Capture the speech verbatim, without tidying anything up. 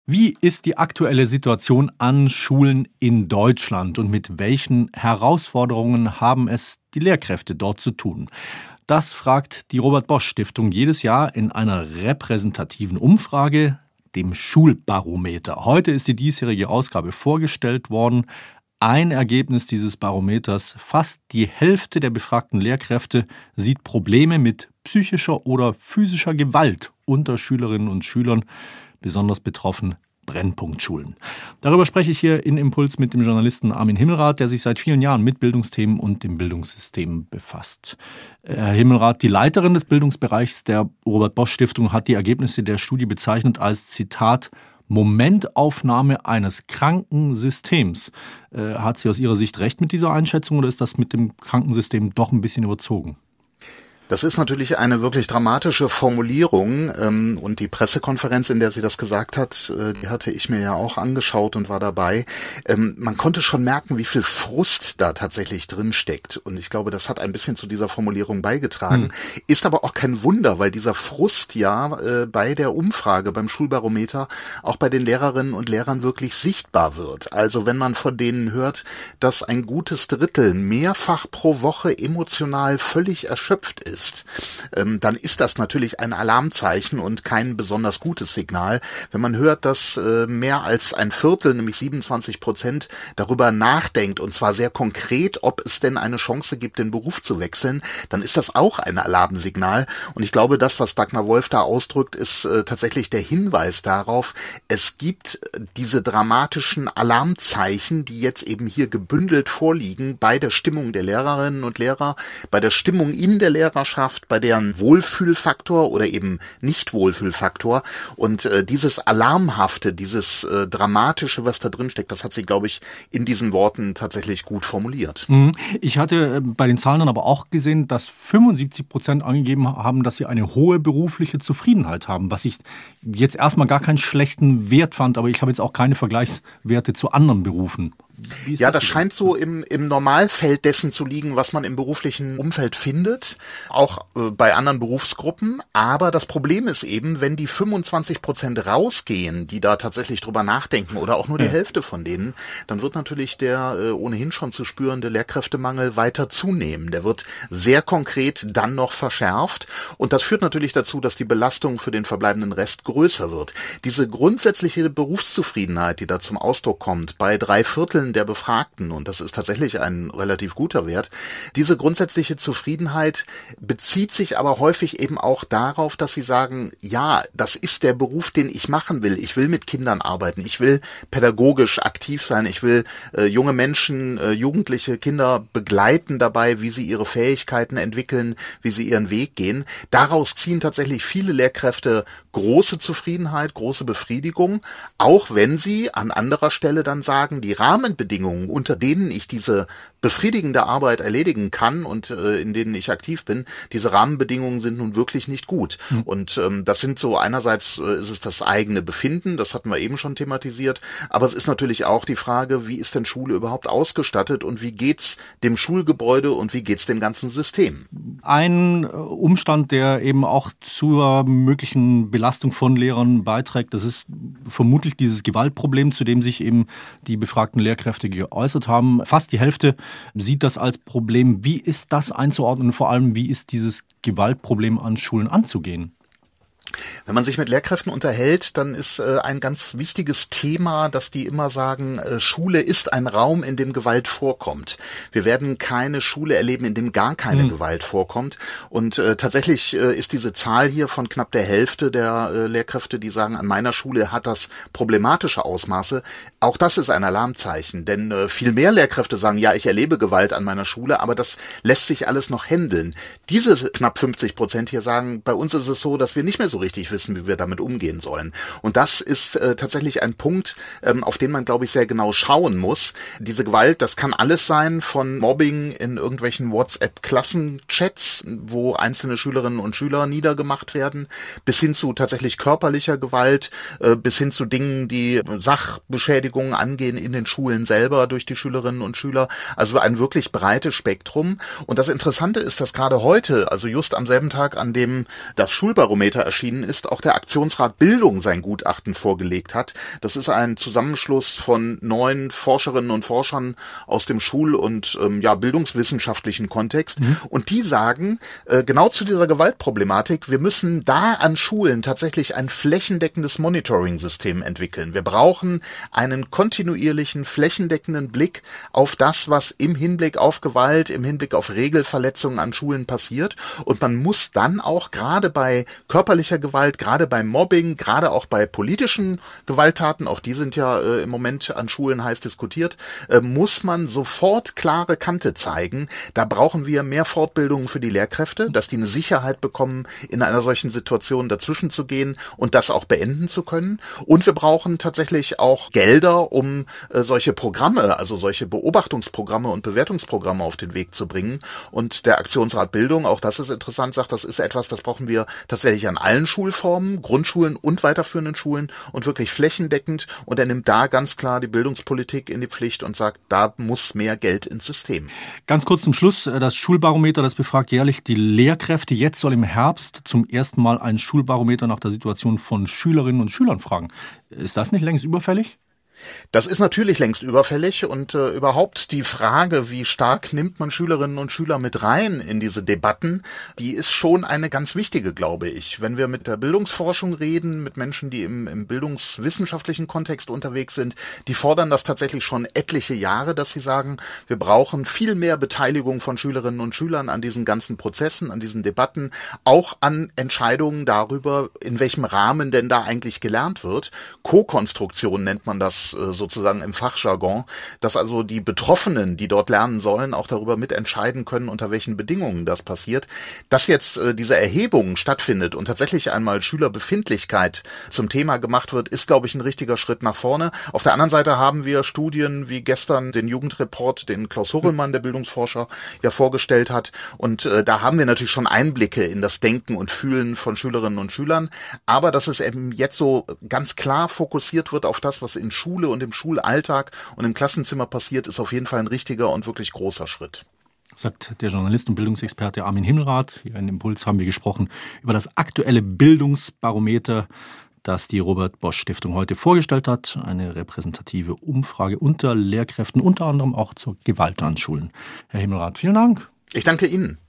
Wie ist die aktuelle Situation an Schulen in Deutschland und mit welchen Herausforderungen haben es die Lehrkräfte dort zu tun? Das fragt die Robert-Bosch-Stiftung jedes Jahr in einer repräsentativen Umfrage, dem Schulbarometer. Heute ist die diesjährige Ausgabe vorgestellt worden. Ein Ergebnis dieses Barometers: Fast die Hälfte der befragten Lehrkräfte sieht Probleme mit psychischer oder physischer Gewalt unter Schülerinnen und Schülern. Besonders betroffen Brennpunktschulen. Darüber spreche ich hier in Impuls mit dem Journalisten Armin Himmelrath, der sich seit vielen Jahren mit Bildungsthemen und dem Bildungssystem befasst. Herr Himmelrath, die Leiterin des Bildungsbereichs der Robert-Bosch-Stiftung hat die Ergebnisse der Studie bezeichnet als, Zitat, Momentaufnahme eines kranken Systems. Äh, hat sie aus Ihrer Sicht recht mit dieser Einschätzung oder ist das mit dem Krankensystem doch ein bisschen überzogen? Das ist natürlich eine wirklich dramatische Formulierung, ähm, und die Pressekonferenz, in der sie das gesagt hat, äh, die hatte ich mir ja auch angeschaut und war dabei. Ähm, man konnte schon merken, wie viel Frust da tatsächlich drin steckt, und ich glaube, das hat ein bisschen zu dieser Formulierung beigetragen. Hm. Ist aber auch kein Wunder, weil dieser Frust ja äh, bei der Umfrage, beim Schulbarometer, auch bei den Lehrerinnen und Lehrern wirklich sichtbar wird. Also wenn man von denen hört, dass ein gutes Drittel mehrfach pro Woche emotional völlig erschöpft ist, dann ist das natürlich ein Alarmzeichen und kein besonders gutes Signal. Wenn man hört, dass mehr als ein Viertel, nämlich siebenundzwanzig Prozent, darüber nachdenkt, und zwar sehr konkret, ob es denn eine Chance gibt, den Beruf zu wechseln, dann ist das auch ein Alarmsignal. Und ich glaube, das, was Dagmar Wolf da ausdrückt, ist tatsächlich der Hinweis darauf, es gibt diese dramatischen Alarmzeichen, die jetzt eben hier gebündelt vorliegen bei der Stimmung der Lehrerinnen und Lehrer, bei der Stimmung in der Lehrerschaft, bei deren Wohlfühlfaktor oder eben Nicht-Wohlfühlfaktor. Und äh, dieses Alarmhafte, dieses äh, Dramatische, was da drin steckt, das hat sie, glaube ich, in diesen Worten tatsächlich gut formuliert. Ich hatte bei den Zahlen dann aber auch gesehen, dass fünfundsiebzig Prozent angegeben haben, dass sie eine hohe berufliche Zufriedenheit haben, was ich jetzt erstmal gar keinen schlechten Wert fand, aber ich habe jetzt auch keine Vergleichswerte zu anderen Berufen. Ja, das, das scheint so im, im Normalfeld dessen zu liegen, was man im beruflichen Umfeld findet, auch äh, bei anderen Berufsgruppen. Aber das Problem ist eben, wenn die fünfundzwanzig Prozent rausgehen, die da tatsächlich drüber nachdenken, oder auch nur die ja. Hälfte von denen, dann wird natürlich der äh, ohnehin schon zu spürende Lehrkräftemangel weiter zunehmen. Der wird sehr konkret dann noch verschärft, und das führt natürlich dazu, dass die Belastung für den verbleibenden Rest größer wird. Diese grundsätzliche Berufszufriedenheit, die da zum Ausdruck kommt, bei drei Vierteln der Befragten, und das ist tatsächlich ein relativ guter Wert, diese grundsätzliche Zufriedenheit bezieht sich aber häufig eben auch darauf, dass sie sagen, ja, das ist der Beruf, den ich machen will. Ich will mit Kindern arbeiten, ich will pädagogisch aktiv sein, ich will äh, junge Menschen, äh, jugendliche Kinder begleiten dabei, wie sie ihre Fähigkeiten entwickeln, wie sie ihren Weg gehen. Daraus ziehen tatsächlich viele Lehrkräfte große Zufriedenheit, große Befriedigung, auch wenn sie an anderer Stelle dann sagen, die Rahmenbedingungen, unter denen ich diese befriedigende Arbeit erledigen kann und äh, in denen ich aktiv bin, diese Rahmenbedingungen sind nun wirklich nicht gut. Mhm. Und ähm, das sind so, einerseits äh, ist es das eigene Befinden, das hatten wir eben schon thematisiert, aber es ist natürlich auch die Frage, wie ist denn Schule überhaupt ausgestattet und wie geht's dem Schulgebäude und wie geht's dem ganzen System? Ein Umstand, der eben auch zur möglichen Belastung von Lehrern beiträgt, das ist vermutlich dieses Gewaltproblem, zu dem sich eben die befragten Lehrkräfte geäußert haben. Fast die Hälfte sieht das als Problem. Wie ist das einzuordnen und vor allem, wie ist dieses Gewaltproblem an Schulen anzugehen? Wenn man sich mit Lehrkräften unterhält, dann ist äh, ein ganz wichtiges Thema, dass die immer sagen, äh, Schule ist ein Raum, in dem Gewalt vorkommt. Wir werden keine Schule erleben, in dem gar keine mhm. Gewalt vorkommt. Und äh, tatsächlich äh, ist diese Zahl hier von knapp der Hälfte der äh, Lehrkräfte, die sagen, an meiner Schule hat das problematische Ausmaße. Auch das ist ein Alarmzeichen, denn äh, viel mehr Lehrkräfte sagen, ja, ich erlebe Gewalt an meiner Schule, aber das lässt sich alles noch handeln. Diese knapp fünfzig Prozent hier sagen, bei uns ist es so, dass wir nicht mehr so richtig wissen, wie wir damit umgehen sollen. Und das ist äh, tatsächlich ein Punkt, ähm, auf den man, glaube ich, sehr genau schauen muss. Diese Gewalt, das kann alles sein, von Mobbing in irgendwelchen WhatsApp-Klassenchats, wo einzelne Schülerinnen und Schüler niedergemacht werden, bis hin zu tatsächlich körperlicher Gewalt, äh, bis hin zu Dingen, die Sachbeschädigungen angehen in den Schulen selber durch die Schülerinnen und Schüler. Also ein wirklich breites Spektrum. Und das Interessante ist, dass gerade heute, also just am selben Tag, an dem das Schulbarometer erschienen denen ist auch der Aktionsrat Bildung sein Gutachten vorgelegt hat. Das ist ein Zusammenschluss von neun Forscherinnen und Forschern aus dem Schul- und ähm, ja, bildungswissenschaftlichen Kontext. Mhm. Und die sagen, äh, genau zu dieser Gewaltproblematik, wir müssen da an Schulen tatsächlich ein flächendeckendes Monitoring-System entwickeln. Wir brauchen einen kontinuierlichen, flächendeckenden Blick auf das, was im Hinblick auf Gewalt, im Hinblick auf Regelverletzungen an Schulen passiert. Und man muss dann auch gerade bei körperlicher Gewalt, gerade bei Mobbing, gerade auch bei politischen Gewalttaten, auch die sind ja äh, im Moment an Schulen heiß diskutiert, äh, muss man sofort klare Kante zeigen. Da brauchen wir mehr Fortbildungen für die Lehrkräfte, dass die eine Sicherheit bekommen, in einer solchen Situation dazwischen zu gehen und das auch beenden zu können. Und wir brauchen tatsächlich auch Gelder, um äh, solche Programme, also solche Beobachtungsprogramme und Bewertungsprogramme auf den Weg zu bringen. Und der Aktionsrat Bildung, auch das ist interessant, sagt, das ist etwas, das brauchen wir tatsächlich an allen Schulformen, Grundschulen und weiterführenden Schulen und wirklich flächendeckend. Und er nimmt da ganz klar die Bildungspolitik in die Pflicht und sagt, da muss mehr Geld ins System. Ganz kurz zum Schluss, das Schulbarometer, das befragt jährlich die Lehrkräfte. Jetzt soll im Herbst zum ersten Mal ein Schulbarometer nach der Situation von Schülerinnen und Schülern fragen. Ist das nicht längst überfällig? Das ist natürlich längst überfällig und äh, überhaupt die Frage, wie stark nimmt man Schülerinnen und Schüler mit rein in diese Debatten, die ist schon eine ganz wichtige, glaube ich. Wenn wir mit der Bildungsforschung reden, mit Menschen, die im, im bildungswissenschaftlichen Kontext unterwegs sind, die fordern das tatsächlich schon etliche Jahre, dass sie sagen, wir brauchen viel mehr Beteiligung von Schülerinnen und Schülern an diesen ganzen Prozessen, an diesen Debatten, auch an Entscheidungen darüber, in welchem Rahmen denn da eigentlich gelernt wird. Co-Konstruktion nennt man das sozusagen im Fachjargon, dass also die Betroffenen, die dort lernen sollen, auch darüber mitentscheiden können, unter welchen Bedingungen das passiert. Dass jetzt äh, diese Erhebung stattfindet und tatsächlich einmal Schülerbefindlichkeit zum Thema gemacht wird, ist, glaube ich, ein richtiger Schritt nach vorne. Auf der anderen Seite haben wir Studien wie gestern den Jugendreport, den Klaus Horrellmann, der Bildungsforscher, ja vorgestellt hat. Und äh, da haben wir natürlich schon Einblicke in das Denken und Fühlen von Schülerinnen und Schülern. Aber dass es eben jetzt so ganz klar fokussiert wird auf das, was in Schule und im Schulalltag und im Klassenzimmer passiert, ist auf jeden Fall ein richtiger und wirklich großer Schritt. Sagt der Journalist und Bildungsexperte Armin Himmelrath. Hier in Impuls haben wir gesprochen über das aktuelle Bildungsbarometer, das die Robert-Bosch-Stiftung heute vorgestellt hat. Eine repräsentative Umfrage unter Lehrkräften, unter anderem auch zur Gewalt an Schulen. Herr Himmelrath, vielen Dank. Ich danke Ihnen.